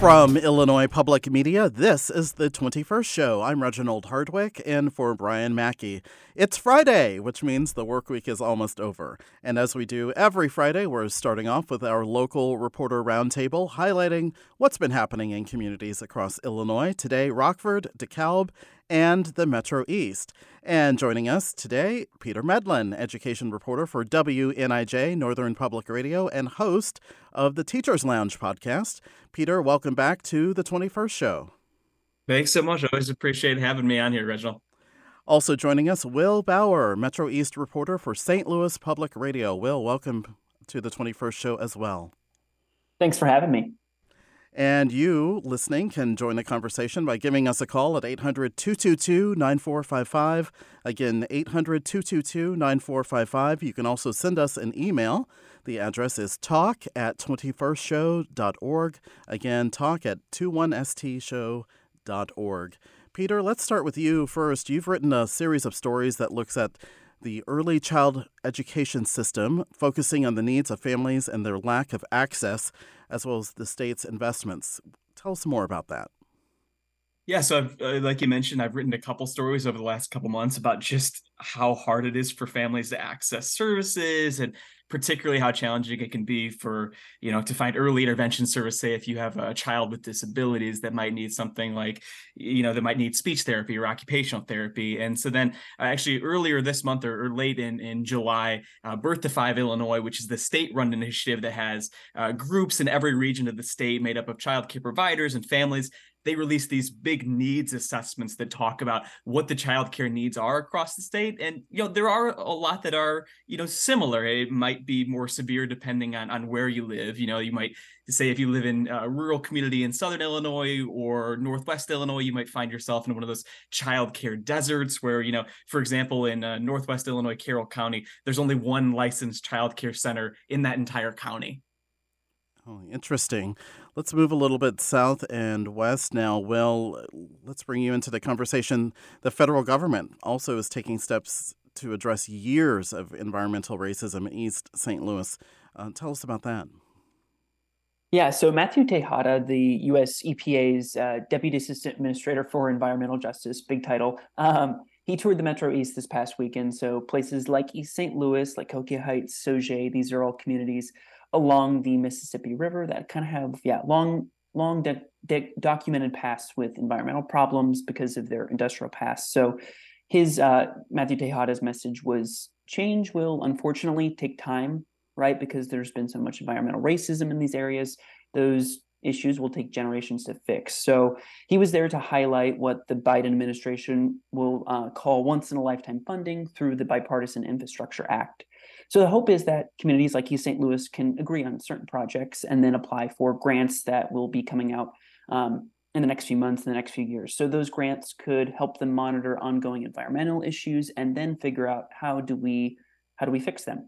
From Illinois Public Media, this is the 21st Show. I'm Reginald Hardwick, and for Brian Mackey. It's Friday, which means the work week is almost over. And as we do every Friday, we're starting off with our local reporter roundtable, highlighting what's been happening in communities across Illinois. Today, Rockford, DeKalb, and the Metro East. And joining us today, Peter Medlin, education reporter for WNIJ, Northern Public Radio, and host of the Teachers Lounge podcast. Peter, welcome back to the 21st Show. Thanks so much. I always appreciate having me on here, Reginald. Also joining us, Will Bauer, Metro East reporter for St. Louis Public Radio. Will, welcome to the 21st Show as well. Thanks for having me. And you, listening, can join the conversation by giving us a call at 800-222-9455. Again, 800-222-9455. You can also send us an email. The address is talk@21stshow.org. Again, talk@21stshow.org. Peter, let's start with you first. You've written a series of stories that looks at the early child education system, focusing on the needs of families and their lack of access, as well as the state's investments. Tell us more about that. Yeah, so like you mentioned, I've written a couple stories over the last couple months about just how hard it is for families to access services, and particularly how challenging it can be for, to find early intervention service. Say if you have a child with disabilities that might need something like, that might need speech therapy or occupational therapy. And so then actually earlier this month or late in July, Birth to Five Illinois, which is the state-run initiative that has groups in every region of the state made up of child care providers and families, they release these big needs assessments that talk about what the child care needs are across the state. And, there are a lot that are, similar. It might be more severe depending on where you live. You might say if you live in a rural community in Southern Illinois or Northwest Illinois, you might find yourself in one of those child care deserts where, for example, in Northwest Illinois, Carroll County, there's only one licensed child care center in that entire county. Oh, interesting. Let's move a little bit south and west now. Will, let's bring you into the conversation. The federal government also is taking steps to address years of environmental racism in East St. Louis. Tell us about that. Yeah, so Matthew Tejada, the U.S. EPA's Deputy Assistant Administrator for Environmental Justice, big title, he toured the Metro East this past weekend. So places like East St. Louis, like Coquia Heights, Sauget, these are all communities along the Mississippi River that kind of have, long documented past with environmental problems because of their industrial past. So his, Matthew Tejada's message was change will unfortunately take time, right? Because there's been so much environmental racism in these areas. Those issues will take generations to fix. So he was there to highlight what the Biden administration will call once-in-a-lifetime funding through the Bipartisan Infrastructure Act. So the hope is that communities like East St. Louis can agree on certain projects and then apply for grants that will be coming out in the next few months, in the next few years. So those grants could help them monitor ongoing environmental issues and then figure out how do we fix them.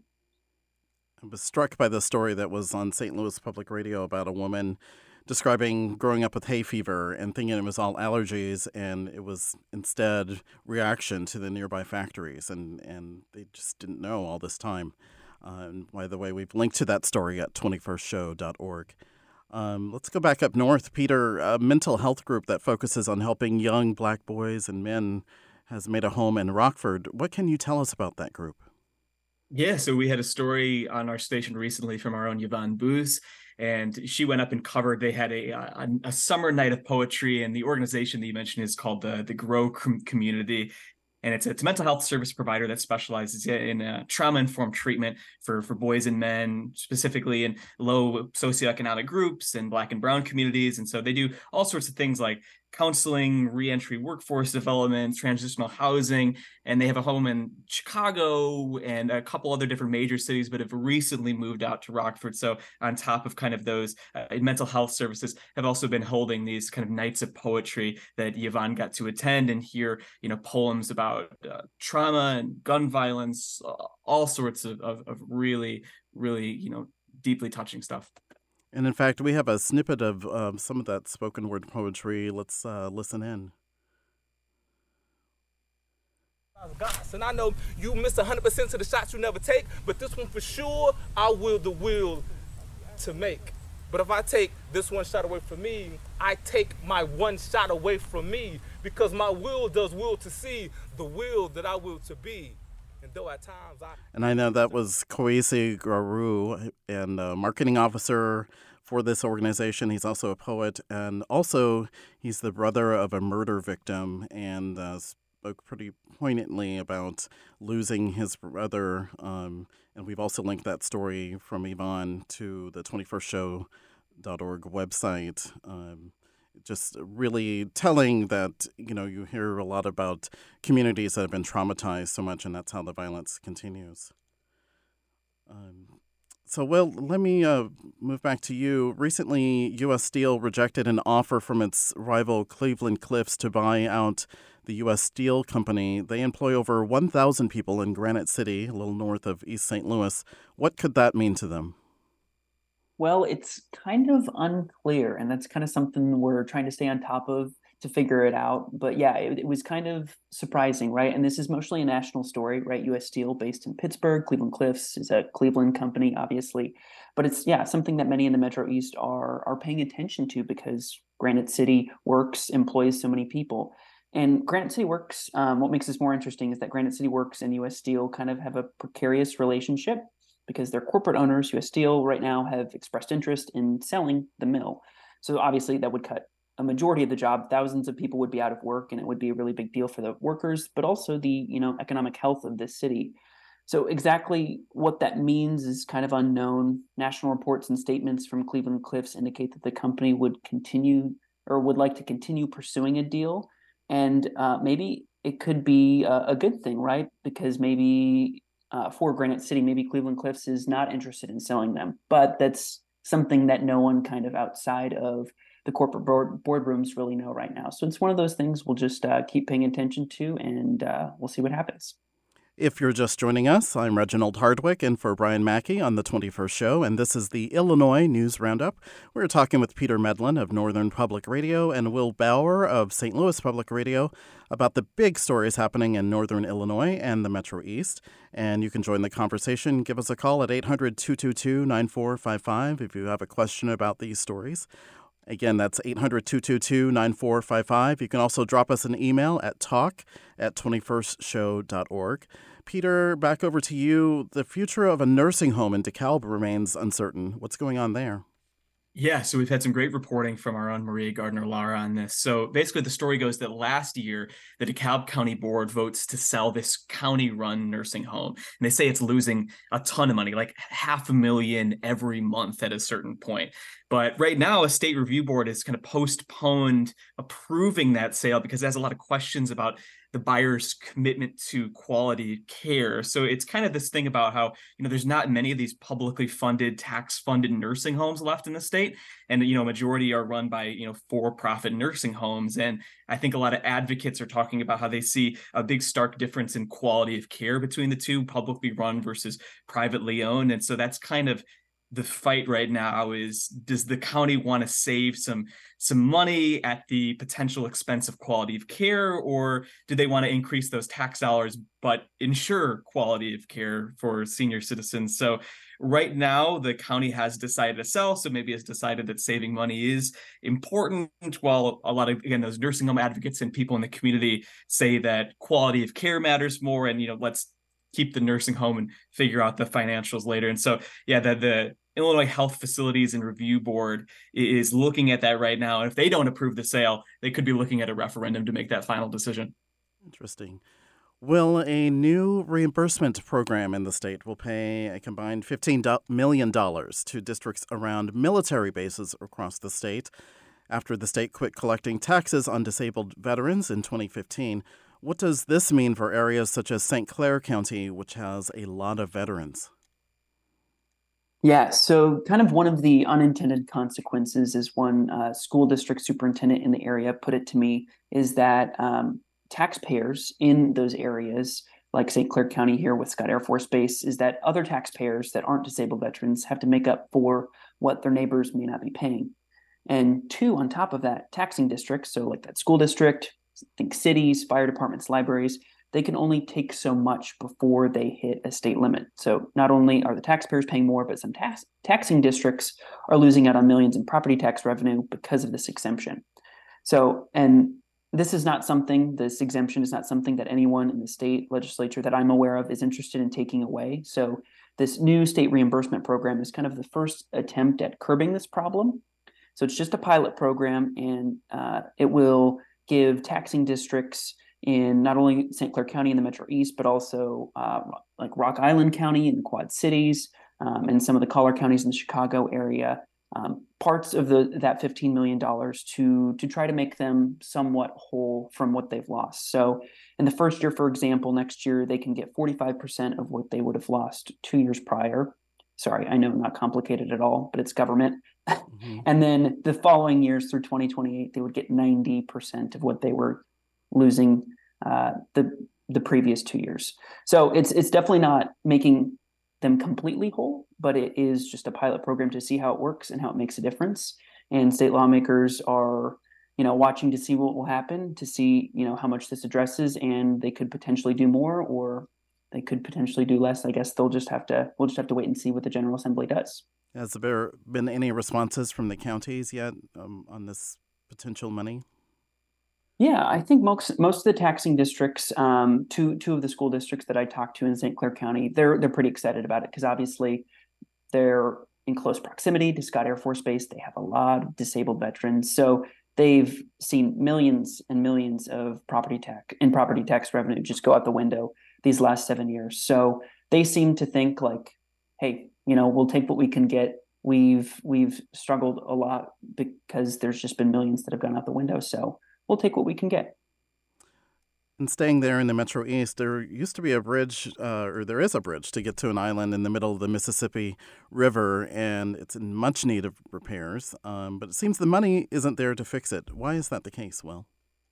I was struck by the story that was on St. Louis Public Radio about a woman describing growing up with hay fever and thinking it was all allergies, and it was instead reaction to the nearby factories, and they just didn't know all this time. And by the way, we've linked to that story at 21stshow.org. Let's go back up north. Peter, a mental health group that focuses on helping young Black boys and men has made a home in Rockford. What can you tell us about that group? Yeah, so we had a story on our station recently from our own Yvonne Booz, and she went up and covered. They had a summer night of poetry, and the organization that you mentioned is called the Grow Community. And it's a mental health service provider that specializes in trauma-informed treatment for boys and men, specifically in low socioeconomic groups and Black and brown communities. And so they do all sorts of things like counseling, reentry workforce development, transitional housing, and they have a home in Chicago and a couple other different major cities, but have recently moved out to Rockford. So on top of kind of those mental health services, have also been holding these kind of nights of poetry that Yvonne got to attend and hear, poems about trauma and gun violence, all sorts of really, really, deeply touching stuff. And in fact, we have a snippet of some of that spoken word poetry. Let's listen in. And I know you miss 100% of the shots you never take, but this one for sure, I will the will to make. But if I take this one shot away from me, I take my one shot away from me, because my will does will to see the will that I will to be. And though at times And I know that was Kwesi Garu, and marketing officer for this organization. He's also a poet, and also he's the brother of a murder victim, and spoke pretty poignantly about losing his brother. And we've also linked that story from Yvonne to the 21stshow.org website. Just really telling that, you hear a lot about communities that have been traumatized so much, and that's how the violence continues. So, Will, let me move back to you. Recently, U.S. Steel rejected an offer from its rival Cleveland-Cliffs to buy out the U.S. Steel Company. They employ over 1,000 people in Granite City, a little north of East St. Louis. What could that mean to them? Well, it's kind of unclear, and that's kind of something we're trying to stay on top of to figure it out. But yeah, it was kind of surprising, right? And this is mostly a national story, right? U.S. Steel, based in Pittsburgh. Cleveland-Cliffs is a Cleveland company, obviously. But it's, something that many in the Metro East are paying attention to, because Granite City Works employs so many people. And Granite City Works, what makes this more interesting is that Granite City Works and U.S. Steel kind of have a precarious relationship, because their corporate owners, U.S. Steel, right now have expressed interest in selling the mill. So obviously that would cut a majority of the job. Thousands of people would be out of work, and it would be a really big deal for the workers, but also the economic health of this city. So exactly what that means is kind of unknown. National reports and statements from Cleveland-Cliffs indicate that the company would like to continue pursuing a deal. And maybe it could be a good thing, right? Because maybe for Granite City, maybe Cleveland-Cliffs is not interested in selling them. But that's something that no one kind of outside of the corporate boardrooms really know right now. So it's one of those things we'll just keep paying attention to, and we'll see what happens. If you're just joining us, I'm Reginald Hardwick, in for Brian Mackey on the 21st Show, and this is the Illinois News Roundup. We're talking with Peter Medlin of Northern Public Radio and Will Bauer of St. Louis Public Radio about the big stories happening in Northern Illinois and the Metro East. And you can join the conversation. Give us a call at 800-222-9455 if you have a question about these stories. Again, that's 800-222-9455. You can also drop us an email at talk@21stshow.org. Peter, back over to you. The future of a nursing home in DeKalb remains uncertain. What's going on there? Yeah, so we've had some great reporting from our own Maria Gardner-Lara on this. So basically the story goes that last year, the DeKalb County Board votes to sell this county-run nursing home. And they say it's losing a ton of money, like $500,000 every month at a certain point. But right now, a state review board has kind of postponed approving that sale because it has a lot of questions about the buyer's commitment to quality care. So it's kind of this thing about how, there's not many of these publicly funded, tax-funded nursing homes left in the state. And, majority are run by, for-profit nursing homes. And I think a lot of advocates are talking about how they see a big stark difference in quality of care between the two, publicly run versus privately owned. And so that's kind of the fight right now is, does the county want to save some money at the potential expense of quality of care, or do they want to increase those tax dollars but ensure quality of care for senior citizens? So right now, the county has decided to sell, so maybe has decided that saving money is important, while a lot of, again, those nursing home advocates and people in the community say that quality of care matters more, and, let's keep the nursing home and figure out the financials later. And so, yeah, the Illinois Health Facilities and Review Board is looking at that right now. And if they don't approve the sale, they could be looking at a referendum to make that final decision. Interesting. Will a new reimbursement program in the state will pay a combined $15 million to districts around military bases across the state after the state quit collecting taxes on disabled veterans in 2015. What does this mean for areas such as St. Clair County, which has a lot of veterans? Yeah, so kind of one of the unintended consequences, is one school district superintendent in the area put it to me, is that taxpayers in those areas, like St. Clair County here with Scott Air Force Base, is that other taxpayers that aren't disabled veterans have to make up for what their neighbors may not be paying. And two, on top of that, taxing districts, so like that school district, think cities, fire departments, libraries, they can only take so much before they hit a state limit. So not only are the taxpayers paying more, but some taxing districts are losing out on millions in property tax revenue because of this exemption. So, and this exemption is not something that anyone in the state legislature that I'm aware of is interested in taking away. So this new state reimbursement program is kind of the first attempt at curbing this problem. So it's just a pilot program, and it will give taxing districts in not only St. Clair County in the Metro East, but also like Rock Island County and the Quad Cities, and some of the collar counties in the Chicago area, parts of that $15 million to try to make them somewhat whole from what they've lost. So in the first year, for example, next year, they can get 45% of what they would have lost 2 years prior. Sorry, I know, not complicated at all, but it's government. Mm-hmm. And then the following years through 2028, they would get 90% of what they were losing the previous 2 years. So it's definitely not making them completely whole, but it is just a pilot program to see how it works and how it makes a difference. And state lawmakers are, watching to see what will happen, to see, how much this addresses, and they could potentially do more, or they could potentially do less. I guess we'll just have to wait and see what the General Assembly does. Has there been any responses from the counties yet on this potential money? Yeah, I think most of the taxing districts, two of the school districts that I talked to in St. Clair County, they're pretty excited about it because obviously they're in close proximity to Scott Air Force Base. They have a lot of disabled veterans, so they've seen millions and millions of property tax revenue just go out the window these last 7 years. So they seem to think like, hey, we'll take what we can get. We've struggled a lot because there's just been millions that have gone out the window. So we'll take what we can get. And staying there in the Metro East, there used to be a bridge, or there is a bridge to get to an island in the middle of the Mississippi River, and it's in much need of repairs. But it seems the money isn't there to fix it. Why is that the case, Will?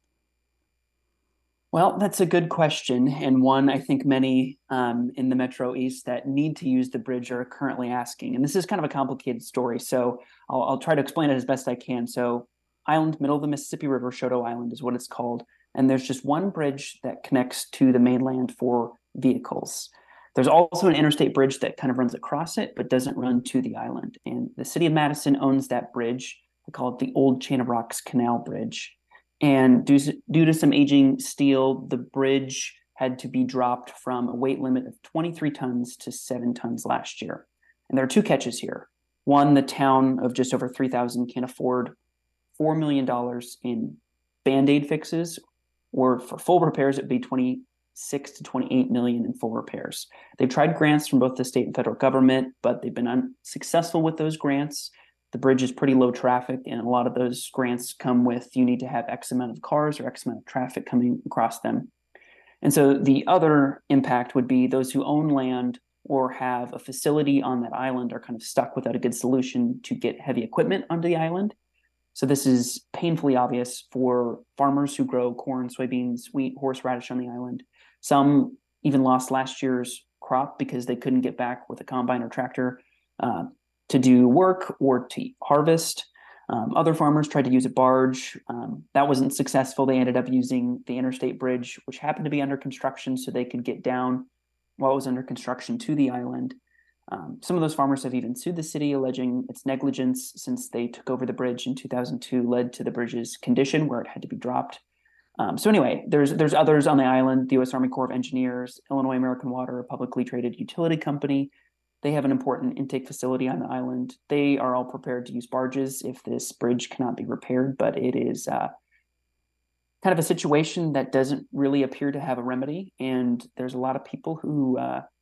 Well, that's a good question, and one I think many in the Metro East that need to use the bridge are currently asking. And this is kind of a complicated story, so I'll try to explain it as best I can. So island, middle of the Mississippi River, Choteau Island is what it's called. And there's just one bridge that connects to the mainland for vehicles. There's also an interstate bridge that kind of runs across it, but doesn't run to the island. And the city of Madison owns that bridge. They call it the Old Chain of Rocks Canal Bridge. And due to some aging steel, the bridge had to be dropped from a weight limit of 23 tons to 7 tons last year. And there are two catches here. One, the town of just over 3,000 can afford $4 million in Band-Aid fixes, or for full repairs, it'd be 26 to 28 million in full repairs. They've tried grants from both the state and federal government, but they've been unsuccessful with those grants. The bridge is pretty low traffic, and a lot of those grants come with you need to have X amount of cars or X amount of traffic coming across them. And so the other impact would be those who own land or have a facility on that island are kind of stuck without a good solution to get heavy equipment onto the island. So this is painfully obvious for farmers who grow corn, soybeans, wheat, horseradish on the island. Some even lost last year's crop because they couldn't get back with a combine or tractor to do work or to harvest. Other farmers tried to use a barge. That wasn't successful. They ended up using the interstate bridge, which happened to be under construction, so they could get down while it was under construction to the island. Some of those farmers have even sued the city, alleging its negligence since they took over the bridge in 2002 led to the bridge's condition where it had to be dropped. So anyway, there's others on the island, the U.S. Army Corps of Engineers, Illinois American Water, a publicly traded utility company. They have an important intake facility on the island. They are all prepared to use barges if this bridge cannot be repaired, but it is kind of a situation that doesn't really appear to have a remedy. And there's a lot of people who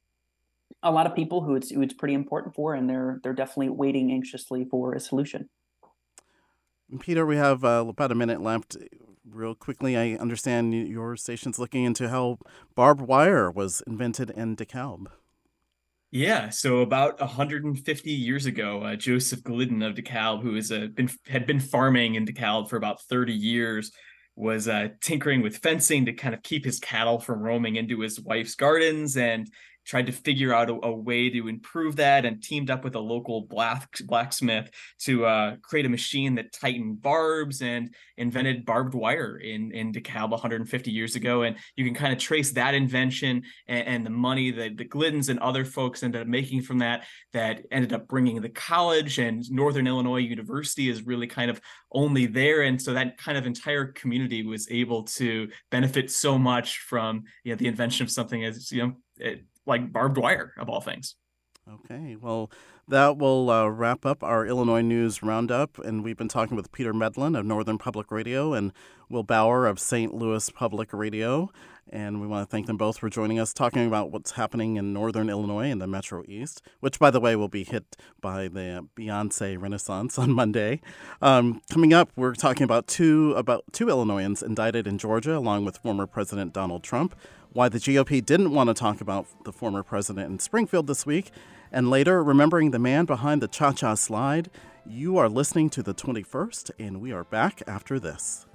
it's pretty important for, and they're definitely waiting anxiously for a solution. Peter, we have about a minute left. Real quickly, I understand your station's looking into how barbed wire was invented in DeKalb. Yeah, so about 150 years ago, Joseph Glidden of DeKalb, who had been farming in DeKalb for about 30 years, was tinkering with fencing to kind of keep his cattle from roaming into his wife's gardens. And tried to figure out a way to improve that, and teamed up with a local blacksmith to create a machine that tightened barbs and invented barbed wire in DeKalb 150 years ago. And you can kind of trace that invention and the money that the Gliddens and other folks ended up making from that ended up bringing the college, and Northern Illinois University is really kind of only there. And so that kind of entire community was able to benefit so much from the invention of something as like barbed wire, of all things. Okay, well, that will wrap up our Illinois News Roundup, and we've been talking with Peter Medlin of Northern Public Radio and Will Bauer of St. Louis Public Radio, and we want to thank them both for joining us, talking about what's happening in Northern Illinois and the Metro East, which, by the way, will be hit by the Beyonce Renaissance on Monday. Coming up, we're talking about two Illinoisans indicted in Georgia, along with former President Donald Trump, why the GOP didn't want to talk about the former president in Springfield this week, and later, remembering the man behind the cha-cha slide. You are listening to The 21st, and we are back after this.